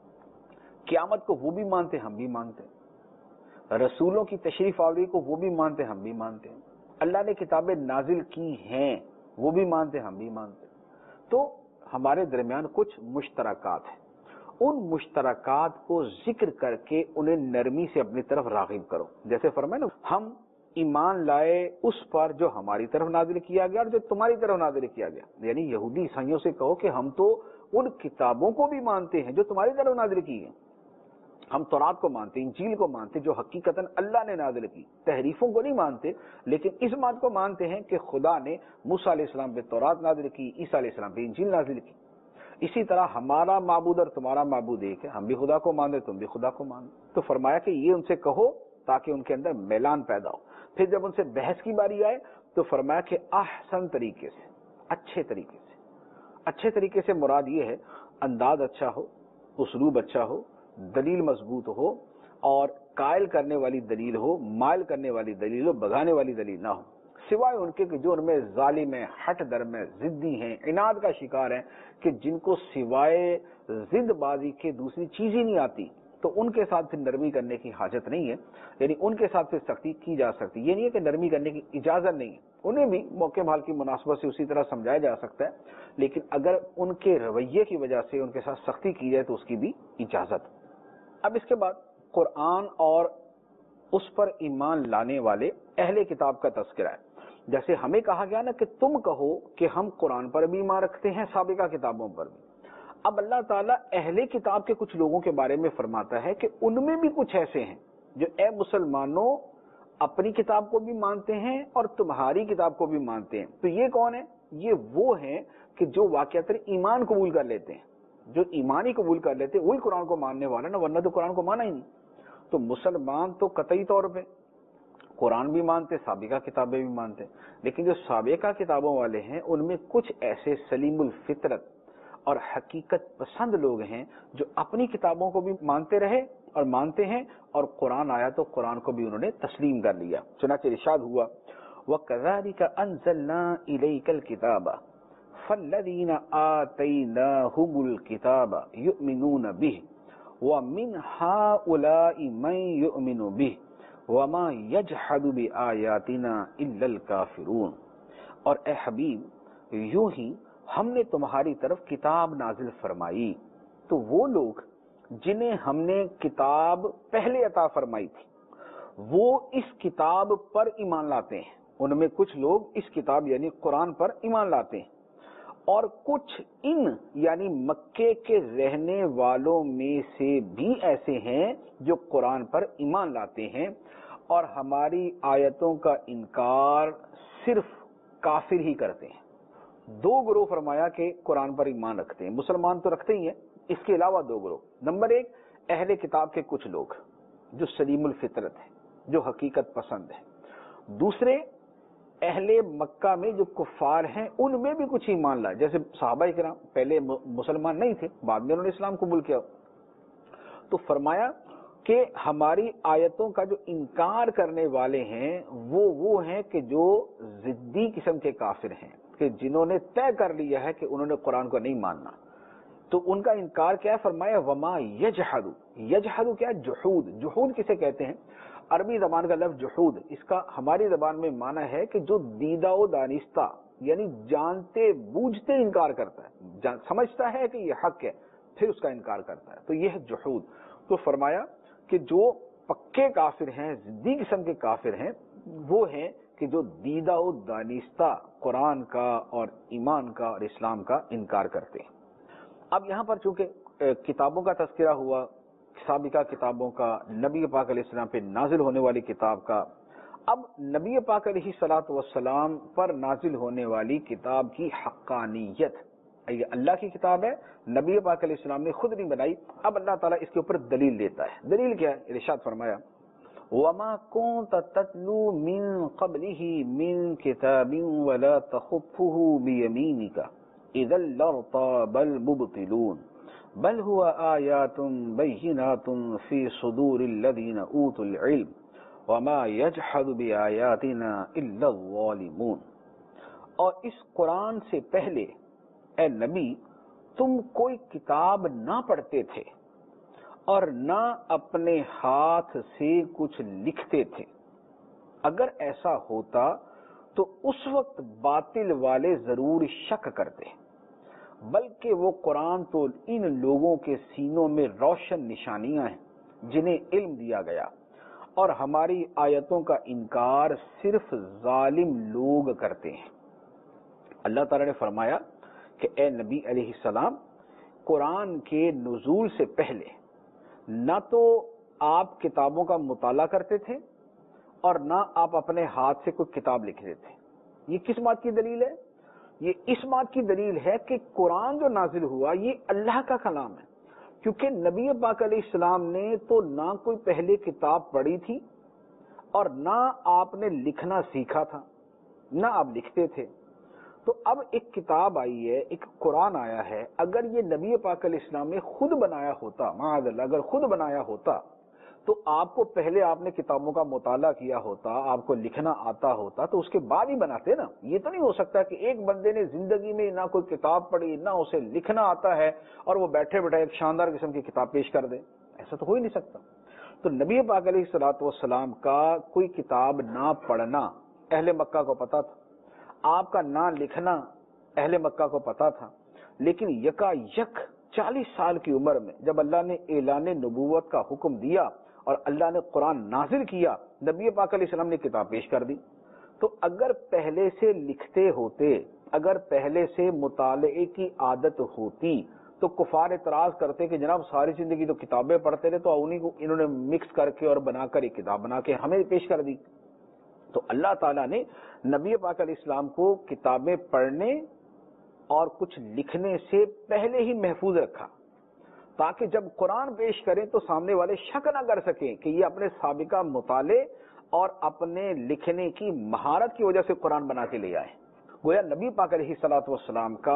ہیں، قیامت کو وہ بھی مانتے ہیں، ہم بھی مانتے ہیں، رسولوں کی تشریف آوری کو وہ بھی مانتے ہیں، ہم بھی مانتے ہیں، اللہ نے کتابیں نازل کی ہیں وہ بھی مانتے ہیں، ہم بھی مانتے ہیں۔ تو ہمارے درمیان کچھ مشترکات ہیں، ان مشترکات کو ذکر کر کے انہیں نرمی سے اپنی طرف راغب کرو۔ جیسے فرمائے نا، ہم ایمان لائے اس پر جو ہماری طرف نازل کیا گیا اور جو تمہاری طرف نازل کیا گیا، یعنی یہودی عیسائیوں سے کہو کہ ہم تو ان کتابوں کو بھی مانتے ہیں جو تمہاری طرف نازل کی ہیں، ہم تورات کو مانتے ہیں، انجیل کو مانتے ہیں جو حقیقتاً اللہ نے نازل کی، تحریفوں کو نہیں مانتے، لیکن اس بات کو مانتے ہیں کہ خدا نے موسیٰ علیہ السلام پہ تورات نازل کی، عیسیٰ علیہ السلام پہ انجیل نازل کی۔ اسی طرح ہمارا معبود اور تمہارا معبود ایک ہے، ہم بھی خدا کو مانتے، تم بھی خدا کو مانتے۔ تو فرمایا کہ یہ ان سے کہو تاکہ ان کے اندر میلان پیدا ہو۔ پھر جب ان سے بحث کی باری آئے تو فرمایا کہ احسن طریقے سے، اچھے طریقے سے، اچھے طریقے سے مراد یہ ہے انداز اچھا ہو، اسلوب اچھا ہو، دلیل مضبوط ہو، اور قائل کرنے والی دلیل ہو، مائل کرنے والی دلیل ہو، بگانے والی دلیل نہ ہو، سوائے ان کے کہ جو ان میں ظالم ہیں، ہٹ درم ہیں، ضدی ہیں، عناد کا شکار ہیں، کہ جن کو سوائے ضد بازی کے دوسری چیز ہی نہیں آتی، تو ان کے ساتھ پھر نرمی کرنے کی حاجت نہیں ہے، یعنی ان کے ساتھ پھر سختی کی جا سکتی، یہ نہیں ہے کہ نرمی کرنے کی اجازت نہیں ہے، انہیں بھی موقع بھال کی مناسبت سے اسی طرح سمجھایا جا سکتا ہے، لیکن اگر ان کے رویے کی وجہ سے ان کے ساتھ سختی کی جائے تو اس کی بھی اجازت۔ اب اس کے بعد قرآن اور اس پر ایمان لانے والے اہل کتاب کا تذکرہ ہے۔ جیسے ہمیں کہا گیا نا کہ تم کہو کہ ہم قرآن پر بھی ایمان رکھتے ہیں، سابقہ کتابوں پر بھی۔ اب اللہ تعالیٰ اہل کتاب کے کچھ لوگوں کے بارے میں فرماتا ہے کہ ان میں بھی کچھ ایسے ہیں جو اے مسلمانوں اپنی کتاب کو بھی مانتے ہیں اور تمہاری کتاب کو بھی مانتے ہیں۔ تو یہ کون ہے؟ یہ وہ ہیں کہ جو واقعتاً ایمان قبول کر لیتے ہیں، جو ایمان ہی قبول کر لیتے ہیں وہی قرآن کو ماننے والا نا، ورنہ تو قرآن کو مانا ہی نہیں۔ تو مسلمان تو قطعی طور پہ قرآن بھی مانتے، سابقہ کتابیں بھی مانتے، لیکن جو سابقہ کتابوں والے ہیں ان میں کچھ ایسے سلیم الفطرت اور حقیقت پسند لوگ ہیں جو اپنی کتابوں کو بھی مانتے رہے اور مانتے ہیں، اور قرآن آیا تو قرآن کو بھی انہوں نے تسلیم کر لیا۔ چنانچہ ارشاد ہوا وَكَذَلِكَ أَنزَلْنَا إِلَيْكَ الْكِتَابَ فَالَّذِينَ آتَيْنَاهُمُ الْكِتَابَ يُؤْمِنُونَ بِهِ وَمِنْ هَؤُلَاءِ مَنْ يُؤْمِنُ بِهِ وَمَا يَجْحَدُ بِآيَاتِنَا إِلَّا الْكَافِرُونَ۔ اور اے حبیب، یوں ہی ہم نے تمہاری طرف کتاب نازل فرمائی تو وہ لوگ جنہیں ہم نے کتاب پہلے عطا فرمائی تھی وہ اس کتاب پر ایمان لاتے ہیں۔ ان میں کچھ لوگ اس کتاب یعنی قرآن پر ایمان لاتے ہیں، اور کچھ ان یعنی مکے کے رہنے والوں میں سے بھی ایسے ہیں جو قرآن پر ایمان لاتے ہیں اور ہماری آیتوں کا انکار صرف کافر ہی کرتے ہیں۔ دو گروہ فرمایا کہ قرآن پر ایمان رکھتے ہیں، مسلمان تو رکھتے ہی ہیں، اس کے علاوہ دو گروہ۔ نمبر ایک، اہل کتاب کے کچھ لوگ جو سلیم الفطرت ہیں، جو حقیقت پسند ہیں۔ دوسرے، اہل مکہ میں جو کفار ہیں ان میں بھی کچھ ایمان لائے، جیسے صحابہ کرام پہلے مسلمان نہیں تھے، بعد میں انہوں نے اسلام قبول کیا۔ تو فرمایا کہ ہماری آیتوں کا جو انکار کرنے والے ہیں وہ ہیں کہ جو ضدی قسم کے کافر ہیں، کہ جنہوں نے طے کر لیا ہے کہ انہوں نے قرآن کو نہیں ماننا، تو ان کا انکار کیا ہے؟ فرمایا وما یجحد، یجحد کیا ہے؟ جحود۔ جحود کسے کہتے ہیں؟ عربی زبان کا لفظ جحود، اس کا ہماری زبان میں معنی ہے کہ جو دیدہ و دانستہ یعنی جانتے بوجھتے انکار کرتا ہے، سمجھتا ہے کہ یہ حق ہے پھر اس کا انکار کرتا ہے، تو یہ ہے جحود۔ تو فرمایا کہ جو پکے کافر ہیں، ضدی قسم کے کافر ہیں، وہ ہیں کہ جو دیدہ و دانستہ قرآن کا اور ایمان کا اور اسلام کا انکار کرتے ہیں۔ اب یہاں پر چونکہ کتابوں کا تذکرہ ہوا، سابقہ کتابوں کا، نبی پاک علیہ السلام پہ نازل ہونے والی کتاب کا، اب نبی پاک علیہ الصلوۃ والسلام پر نازل ہونے والی کتاب کی حقانیت یہ اللہ کی کتاب ہے، نبی پاک علیہ السلام نے خود نہیں بنائی۔ اب اللہ تعالیٰ اس کے اوپر دلیل دیتا ہے۔ دلیل کیا ہے؟ ارشاد فرمایا وَمَا كُنْتَ تَتْلُو مِن قَبْلِهِ مِن كِتَابٍ وَلَا تَخُطُّهُ بِيَمِينِكَ إِذًا لَارْتَابَ الْمُبْطِلُونَ بَلْ هُوَ آيَاتٌ بَيِّنَاتٌ فِي صُدُورِ الَّذِينَ أُوتُوا الْعِلْمَ وَمَا يَجْحَدُ بِآيَاتِنَا إِلَّا الظَّالِمُونَ۔ اور اس قرآن سے پہلے اے نبی تم کوئی کتاب نہ پڑھتے تھے اور نہ اپنے ہاتھ سے کچھ لکھتے تھے، اگر ایسا ہوتا تو اس وقت باطل والے ضرور شک کرتے، بلکہ وہ قرآن تو ان لوگوں کے سینوں میں روشن نشانیاں ہیں جنہیں علم دیا گیا، اور ہماری آیتوں کا انکار صرف ظالم لوگ کرتے ہیں۔ اللہ تعالیٰ نے فرمایا کہ اے نبی علیہ السلام، قرآن کے نزول سے پہلے نہ تو آپ کتابوں کا مطالعہ کرتے تھے اور نہ آپ اپنے ہاتھ سے کوئی کتاب لکھتے تھے۔ یہ کس بات کی دلیل ہے؟ یہ اس بات کی دلیل ہے کہ قرآن جو نازل ہوا یہ اللہ کا کلام ہے، کیونکہ نبی پاک علیہ السلام نے تو نہ کوئی پہلے کتاب پڑھی تھی اور نہ آپ نے لکھنا سیکھا تھا، نہ آپ لکھتے تھے۔ تو اب ایک کتاب آئی ہے، ایک قرآن آیا ہے، اگر یہ نبی پاک علیہ السلام نے خود بنایا ہوتا، معاذ اللہ اگر خود بنایا ہوتا تو آپ کو پہلے آپ نے کتابوں کا مطالعہ کیا ہوتا، آپ کو لکھنا آتا ہوتا تو اس کے بعد ہی بناتے نا۔ یہ تو نہیں ہو سکتا کہ ایک بندے نے زندگی میں نہ کوئی کتاب پڑھی، نہ اسے لکھنا آتا ہے، اور وہ بیٹھے بیٹھے ایک شاندار قسم کی کتاب پیش کر دے، ایسا تو ہو ہی نہیں سکتا۔ تو نبی پاک علیہ الصلوۃ والسلام کا کوئی کتاب نہ پڑھنا اہل مکہ کو پتا تھا، آپ کا نہ لکھنا اہل مکہ کو پتا تھا، لیکن یکا یک 40 سال کی عمر میں جب اللہ نے اعلان نبوت کا حکم دیا اور اللہ نے قرآن نازل کیا، نبی پاک علیہ السلام نے کتاب پیش کر دی۔ تو اگر پہلے سے لکھتے ہوتے، اگر پہلے سے مطالعے کی عادت ہوتی تو کفار اعتراض کرتے کہ جناب ساری زندگی تو کتابیں پڑھتے رہے، تو انہیں کو انہوں نے مکس کر کے اور بنا کر ایک کتاب بنا کے ہمیں پیش کر دی۔ تو اللہ تعالیٰ نے نبی پاک علیہ السلام کو کتابیں پڑھنے اور کچھ لکھنے سے پہلے ہی محفوظ رکھا، تاکہ جب قرآن پیش کریں تو سامنے والے شک نہ کر سکیں کہ یہ اپنے سابقہ مطالعے اور اپنے لکھنے کی مہارت کی وجہ سے قرآن بنا کے لے آئے۔ گویا نبی پاک علیہ الصلوۃ والسلام کا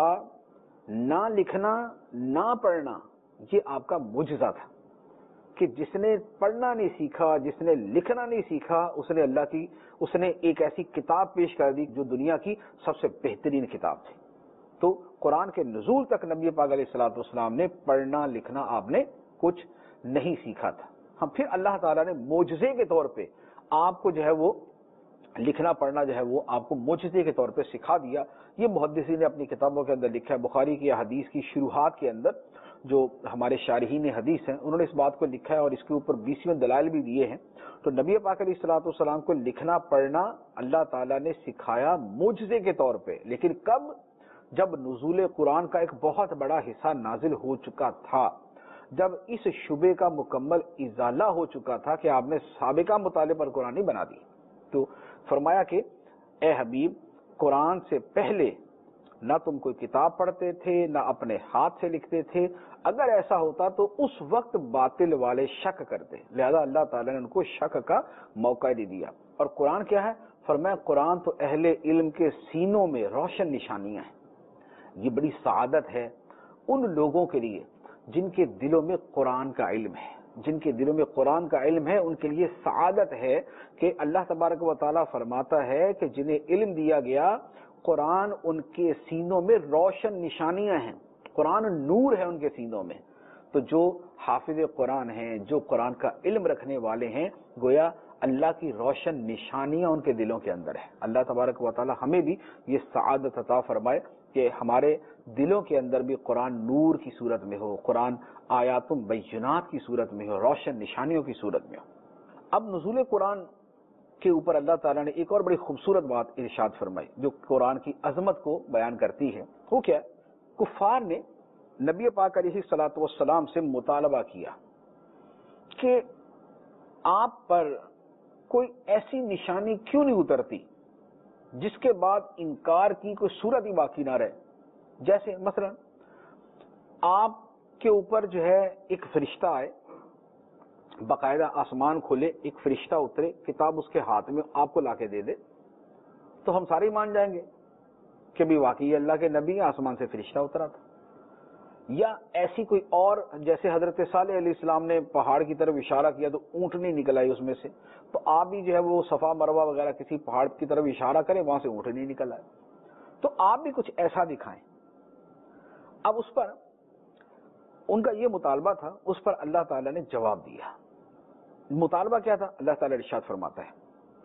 نہ لکھنا نہ پڑھنا یہ آپ کا معجزہ تھا، کہ جس نے پڑھنا نہیں سیکھا، جس نے لکھنا نہیں سیکھا، اس نے ایک ایسی کتاب پیش کر دی جو دنیا کی سب سے بہترین کتاب تھی۔ تو قرآن کے نزول تک نبی پاک علیہ الصلوۃ والسلام نے پڑھنا لکھنا آپ نے کچھ نہیں سیکھا تھا۔ ہم پھر اللہ تعالیٰ نے معجزے کے طور پہ آپ کو جو ہے وہ لکھنا پڑھنا جو ہے وہ آپ کو معجزے کے طور پہ سکھا دیا۔ یہ محدثین نے اپنی کتابوں کے اندر لکھا ہے، بخاری کی حدیث کی شروحات کے اندر جو ہمارے شارحین حدیث ہیں انہوں نے اس بات کو لکھا ہے اور اس کے اوپر 20 دلائل بھی دیے ہیں۔ تو نبی پاک علیہ الصلوۃ والسلام کو لکھنا پڑھنا اللہ تعالیٰ نے سکھایا معجزے کے طور پہ، لیکن کب؟ جب نزول قرآن کا ایک بہت بڑا حصہ نازل ہو چکا تھا، جب اس شبے کا مکمل ازالہ ہو چکا تھا کہ آپ نے سابقہ مطالعے پر قرآن نہیں بنا دی۔ تو فرمایا کہ اے حبیب، قرآن سے پہلے نہ تم کوئی کتاب پڑھتے تھے نہ اپنے ہاتھ سے لکھتے تھے، اگر ایسا ہوتا تو اس وقت باطل والے شک کرتے، لہذا اللہ تعالیٰ نے ان کو شک کا موقع دے دیا۔ اور قرآن کیا ہے؟ فرمایا قرآن تو اہل علم کے سینوں میں روشن نشانیاں ہیں۔ یہ بڑی سعادت ہے ان لوگوں کے لیے جن کے دلوں میں قرآن کا علم ہے، جن کے دلوں میں قرآن کا علم ہے، ان کے لیے سعادت ہے کہ اللہ تبارک و تعالیٰ فرماتا ہے کہ جنہیں علم دیا گیا، قرآن ان کے سینوں میں روشن نشانیاں ہیں، قرآن نور ہے ان کے سینوں میں۔ تو جو حافظ قرآن ہیں، جو قرآن کا علم رکھنے والے ہیں، گویا اللہ کی روشن نشانیاں ان کے دلوں کے اندر ہے۔ اللہ تبارک و تعالیٰ ہمیں بھی یہ سعادت عطا فرمائے کہ ہمارے دلوں کے اندر بھی قرآن نور کی صورت میں ہو، قرآن آیات بینات کی صورت میں ہو، روشن نشانیوں کی صورت میں ہو۔ اب نزول قرآن کے اوپر اللہ تعالیٰ نے ایک اور بڑی خوبصورت بات ارشاد فرمائی جو قرآن کی عظمت کو بیان کرتی ہے۔ وہ کیا؟ کفار نے نبی پاک علیہ الصلوۃ والسلام سے مطالبہ کیا کہ آپ پر کوئی ایسی نشانی کیوں نہیں اترتی جس کے بعد انکار کی کوئی صورت ہی باقی نہ رہے، جیسے مثلا آپ کے اوپر جو ہے ایک فرشتہ آئے، باقاعدہ آسمان کھولے، ایک فرشتہ اترے، کتاب اس کے ہاتھ میں آپ کو لا کے دے دے، تو ہم سارے مان جائیں گے کہ بھی واقعی اللہ کے نبی آسمان سے فرشتہ اترا تھا۔ یا ایسی کوئی اور، جیسے حضرت صالح علیہ السلام نے پہاڑ کی طرف اشارہ کیا تو اونٹنی نکل آئی اس میں سے، تو آپ بھی جو ہے وہ صفا مروہ وغیرہ کسی پہاڑ کی طرف اشارہ کریں، وہاں سے اونٹنی نکل آئے، تو آپ بھی کچھ ایسا دکھائیں۔ اب اس پر ان کا یہ مطالبہ تھا، اس پر اللہ تعالیٰ نے جواب دیا۔ مطالبہ کیا تھا؟ اللہ تعالیٰ ارشاد فرماتا ہے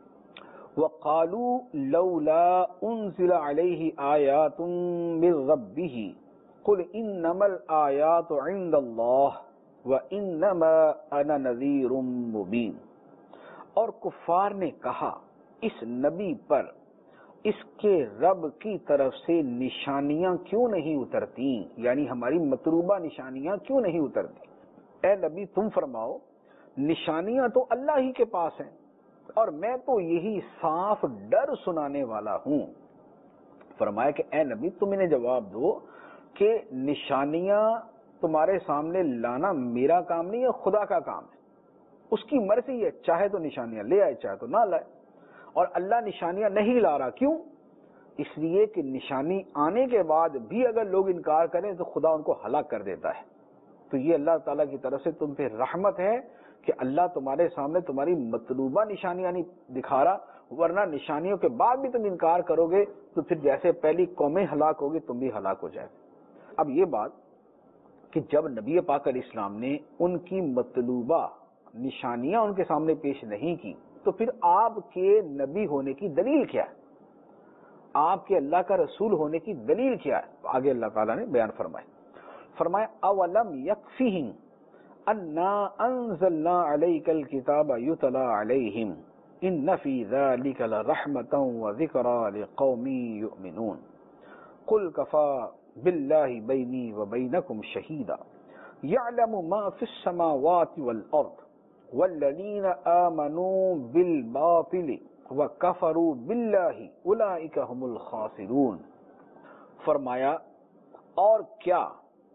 وَقَالُوا لَوْلَا أُنزِلَ عَلَيْهِ آيَاتٌ مِّن رَّبِّهِ قُلْ إِنَّمَا الْآيَاتُ عِندَ اللَّهِ وَإِنَّمَا أَنَا نَذِيرٌ مُّبِينٌ۔ اور کفار نے کہا اس نبی پر اس کے رب کی طرف سے نشانیاں کیوں نہیں اترتی، یعنی ہماری مطلوبہ نشانیاں کیوں نہیں اترتی؟ اے نبی تم فرماؤ نشانیاں تو اللہ ہی کے پاس ہیں، اور میں تو یہی صاف ڈر سنانے والا ہوں۔ فرمایا کہ اے نبی تم انہیں جواب دو کہ نشانیاں تمہارے سامنے لانا میرا کام نہیں ہے، خدا کا کام ہے، اس کی مرضی ہے، چاہے تو نشانیاں لے آئے چاہے تو نہ لائے، اور اللہ نشانیاں نہیں لا رہا۔ کیوں؟ اس لیے کہ نشانی آنے کے بعد بھی اگر لوگ انکار کریں تو خدا ان کو ہلاک کر دیتا ہے۔ تو یہ اللہ تعالیٰ کی طرف سے تم پہ رحمت ہے کہ اللہ تمہارے سامنے تمہاری مطلوبہ نشانیاں نہیں دکھا رہا، ورنہ نشانیوں کے بعد بھی تم انکار کرو گے تو پھر جیسے پہلی قومیں ہلاک ہوگی تم بھی ہلاک ہو جائے۔ اب یہ بات کہ جب نبی پاک علیہ السلام نے ان کی مطلوبہ نشانیاں ان کے سامنے پیش نہیں کی تو پھر آپ کے نبی ہونے کی دلیل کیا ہے؟ آپ کے اللہ کا رسول ہونے کی دلیل کیا ہے؟ آگے اللہ تعالیٰ نے بیان فرمایا اولم یکفیہم انا انزلنا علیک الکتاب یتلی علیہم ان فی ذلک لرحمۃ وذکری لقوم یؤمنون قل کفی باللہ بینی وبینکم شہیدا یعلم ما فی السماوات والارض والذین آمنوا بالباطل وکفروا باللہ اولئک هم الخاسرون۔ فرمایا اور کیا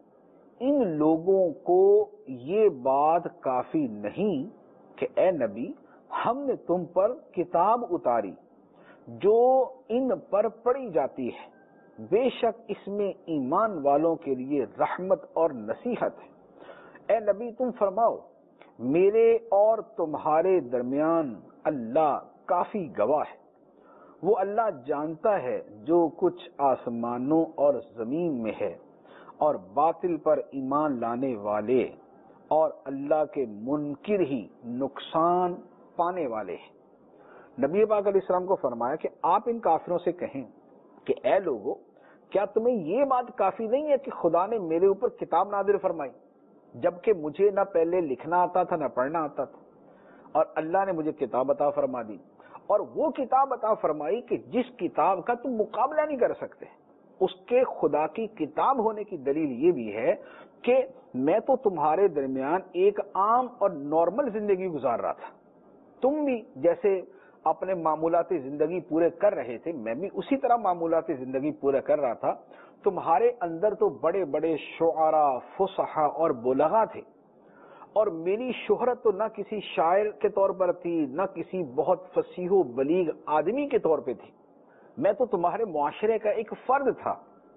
ان لوگوں کو یہ بات کافی نہیں کہ اے نبی ہم نے تم پر کتاب اتاری جو ان پر پڑھی جاتی ہے، بے شک اس میں ایمان والوں کے لیے رحمت اور نصیحت ہے۔ اے نبی تم فرماؤ میرے اور تمہارے درمیان اللہ کافی گواہ ہے، وہ اللہ جانتا ہے جو کچھ آسمانوں اور زمین میں ہے، اور باطل پر ایمان لانے والے اور اللہ کے منکر ہی نقصان پانے والے ہیں۔ نبی پاک علیہ السلام کو فرمایا کہ آپ ان کافروں سے کہیں کہ اے لوگو کیا تمہیں یہ بات کافی نہیں ہے کہ خدا نے میرے اوپر کتاب نازل فرمائی، جبکہ مجھے نہ پہلے لکھنا آتا تھا نہ پڑھنا آتا تھا، اور اللہ نے مجھے کتاب عطا فرما دی، اور وہ کتاب عطا فرمائی کہ جس کتاب کا تم مقابلہ نہیں کر سکتے۔ اس کے خدا کی کتاب ہونے کی دلیل یہ بھی ہے کہ میں تو تمہارے درمیان ایک عام اور نارمل زندگی گزار رہا تھا، تم بھی جیسے اپنے معمولاتی زندگی پورے کر رہے تھے میں بھی اسی طرح معمولاتی زندگی پورا کر رہا تھا۔ تمہارے اندر تو بڑے بڑے شعراء، فصحاء اور بلغاء تھے، اور میری شہرت تو نہ کسی شاعر کے طور پر تھی نہ کسی بہت فصیح و بلیغ آدمی کے طور پہ تھی، میں تو تمہارے معاشرے کا ایک فرد تھا۔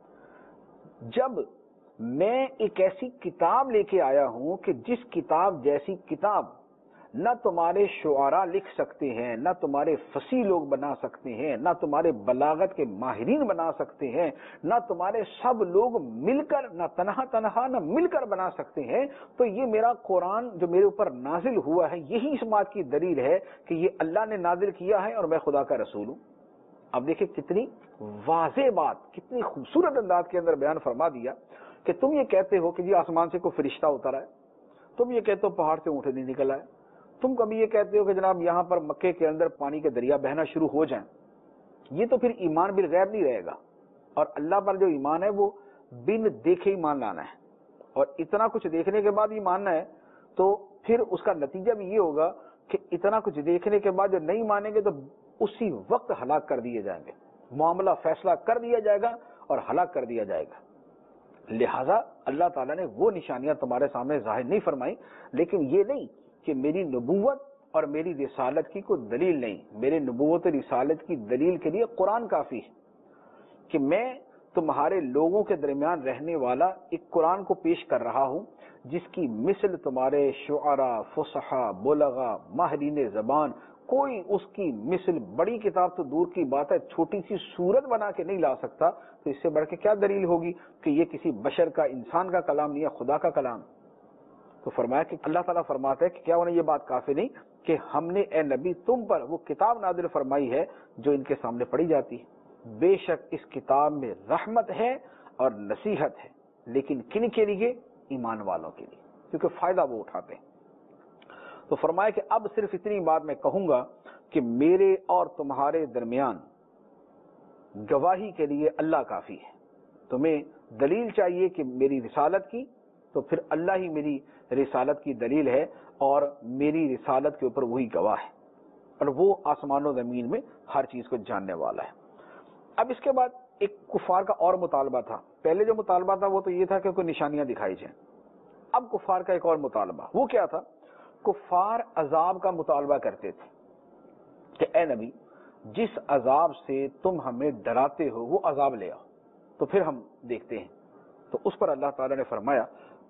جب میں ایک ایسی کتاب لے کے آیا ہوں کہ جس کتاب جیسی کتاب نہ تمہارے شعراء لکھ سکتے ہیں، نہ تمہارے فصیح لوگ بنا سکتے ہیں، نہ تمہارے بلاغت کے ماہرین بنا سکتے ہیں، نہ تمہارے سب لوگ مل کر، نہ تنہا نہ مل کر بنا سکتے ہیں، تو یہ میرا قرآن جو میرے اوپر نازل ہوا ہے یہی اس بات کی دلیل ہے کہ یہ اللہ نے نازل کیا ہے اور میں خدا کا رسول ہوں۔ اب دیکھیں کتنی واضح بات، کتنی خوبصورت انداز کے اندر بیان فرما دیا کہ تم یہ کہتے ہو کہ جی آسمان سے کوئی فرشتہ اترا ہے، تم یہ کہتے ہو پہاڑ سے اونٹ نہیں نکل آئے، تم کبھی یہ کہتے ہو کہ جناب یہاں پر مکے کے اندر پانی کے دریا بہنا شروع ہو جائیں، یہ تو پھر ایمان بالغیب نہیں رہے گا، اور اللہ پر جو ایمان ہے وہ بن دیکھے ایمان لانا ہے، اور اتنا کچھ دیکھنے کے بعد ہی ماننا ہے، تو پھر اس کا نتیجہ بھی یہ ہوگا کہ اتنا کچھ دیکھنے کے بعد جو نہیں مانیں گے تو اسی وقت ہلاک کر دیے جائیں گے، معاملہ فیصلہ کر دیا جائے گا اور ہلاک کر دیا جائے گا۔ لہذا اللہ تعالیٰ نے وہ نشانیاں تمہارے سامنے ظاہر نہیں فرمائی، لیکن یہ نہیں کہ میری نبوت اور میری رسالت کی کوئی دلیل نہیں. میرے نبوت اور رسالت کی دلیل کے لیے قرآن کافی ہے کہ میں تمہارے لوگوں کے درمیان رہنے والا ایک قرآن کو پیش کر رہا ہوں جس کی مثل تمہارے شعراء، فصحاء، بلغاء، ماہرین زبان کوئی اس کی مثل، بڑی کتاب تو دور کی بات ہے، چھوٹی سی صورت بنا کے نہیں لا سکتا. تو اس سے بڑھ کے کیا دلیل ہوگی کہ یہ کسی بشر کا، انسان کا کلام نہیں ہے، خدا کا کلام. تو فرمایا کہ اللہ تعالیٰ فرماتا ہے کہ کیا انہیں یہ بات کافی نہیں کہ ہم نے اے نبی تم پر وہ کتاب نازل فرمائی ہے جو ان کے سامنے پڑھی جاتی ہے. بے شک اس کتاب میں رحمت ہے اور نصیحت ہے، لیکن کن کے لیے؟ ایمان والوں کے لیے، کیونکہ فائدہ وہ اٹھاتے ہیں. تو فرمایا کہ اب صرف اتنی بات میں کہوں گا کہ میرے اور تمہارے درمیان گواہی کے لیے اللہ کافی ہے. تمہیں دلیل چاہیے کہ میری رسالت کی، تو پھر اللہ ہی میری رسالت کی دلیل ہے اور میری رسالت کے اوپر وہی گواہ ہے، اور وہ آسمان و زمین میں ہر چیز کو جاننے والا ہے. اب اس کے بعد ایک کفار کا اور مطالبہ تھا. پہلے جو مطالبہ تھا وہ تو یہ تھا کہ کوئی نشانیاں دکھائی جائیں. اب کفار کا ایک اور مطالبہ، وہ کیا تھا؟ کفار عذاب کا مطالبہ کرتے تھے کہ اے نبی جس عذاب سے تم ہمیں ڈراتے ہو وہ عذاب لے آؤ تو پھر ہم دیکھتے ہیں. تو اس پر اللہ تعالیٰ نے فرمایا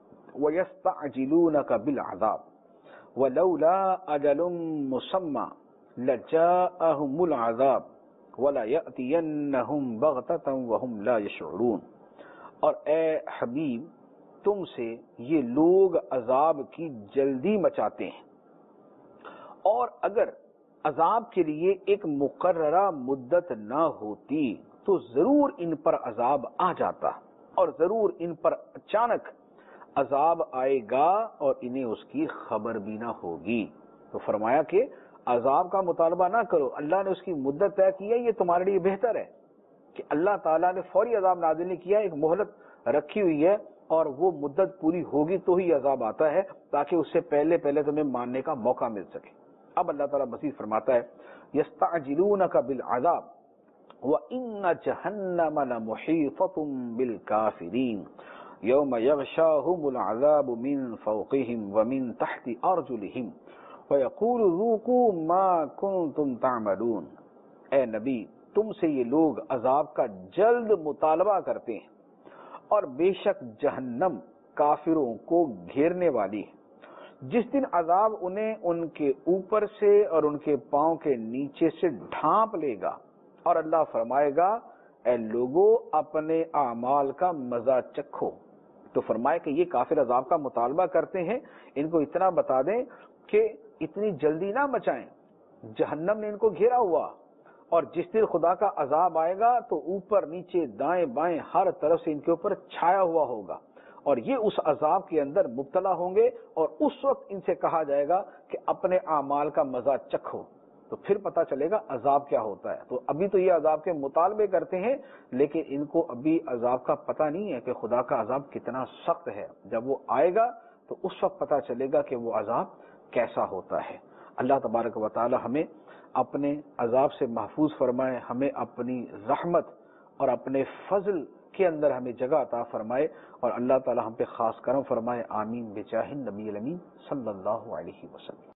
وَيَسْتَعْجِلُونَكَ بِالْعَذَابِ وَلَوْلَا أَجَلٌ مُّسَمًّى لَجَاءَهُمُ الْعَذَابُ وَلَيَأْتِيَنَّهُمْ بَغْتَةً وَهُمْ لَا يَشْعُرُونَ. اور اے حبیب تم سے یہ لوگ عذاب کی جلدی مچاتے ہیں، اور اگر عذاب کے لیے ایک مقررہ مدت نہ ہوتی تو ضرور ان پر عذاب آ جاتا، اور ضرور ان پر اچانک عذاب آئے گا اور انہیں اس کی خبر بھی نہ ہوگی. تو فرمایا کہ عذاب کا مطالبہ نہ کرو، اللہ نے اس کی مدت طے کی ہے، یہ تمہارے لیے بہتر ہے کہ اللہ تعالیٰ نے فوری عذاب نازل نہیں کیا، ایک مہلت رکھی ہوئی ہے اور وہ مدت پوری ہوگی تو ہی عذاب آتا ہے تاکہ اس سے پہلے تمہیں ماننے کا موقع مل سکے. اب اللہ تعالیٰ مزید فرماتا ہے یستعجلونک بالعذاب وَإِنَّ جَهَنَّمَ لَمُحِيطَةٌ بِالْكَافِرِينَ يَوْمَ يَغْشَاهُمُ الْعَذَابُ مِنْ فَوْقِهِمْ وَمِنْ تَحْتِ أَرْجُلِهِمْ وَيَقُولُ ذُوقُوا مَا كُنْتُمْ تَعْمَلُونَ. اے نبی تم سے یہ لوگ عذاب کا جلد مطالبہ کرتے ہیں، اور بے شک جہنم کافروں کو گھیرنے والی ہے. جس دن عذاب انہیں ان کے اوپر سے اور ان کے پاؤں کے نیچے سے ڈھانپ لے گا، اور اللہ فرمائے گا اے لوگو اپنے اعمال کا مزہ چکھو. تو فرمائے کہ یہ کافر عذاب کا مطالبہ کرتے ہیں، ان کو اتنا بتا دیں کہ اتنی جلدی نہ مچائیں، جہنم نے ان کو گھیرا ہوا، اور جس دن خدا کا عذاب آئے گا تو اوپر نیچے دائیں بائیں ہر طرف سے ان کے اوپر چھایا ہوا ہوگا، اور یہ اس عذاب کے اندر مبتلا ہوں گے، اور اس وقت ان سے کہا جائے گا کہ اپنے اعمال کا مزہ چکھو. تو پھر پتا چلے گا عذاب کیا ہوتا ہے. تو ابھی تو یہ عذاب کے مطالبے کرتے ہیں، لیکن ان کو ابھی عذاب کا پتہ نہیں ہے کہ خدا کا عذاب کتنا سخت ہے. جب وہ آئے گا تو اس وقت پتا چلے گا کہ وہ عذاب کیسا ہوتا ہے. اللہ تبارک و تعالی ہمیں اپنے عذاب سے محفوظ فرمائے، ہمیں اپنی رحمت اور اپنے فضل کے اندر ہمیں جگہ عطا فرمائے، اور اللہ تعالی ہم پہ خاص کرم فرمائے. آمین بجاہ النبی الامین صلی اللہ علیہ وسلم.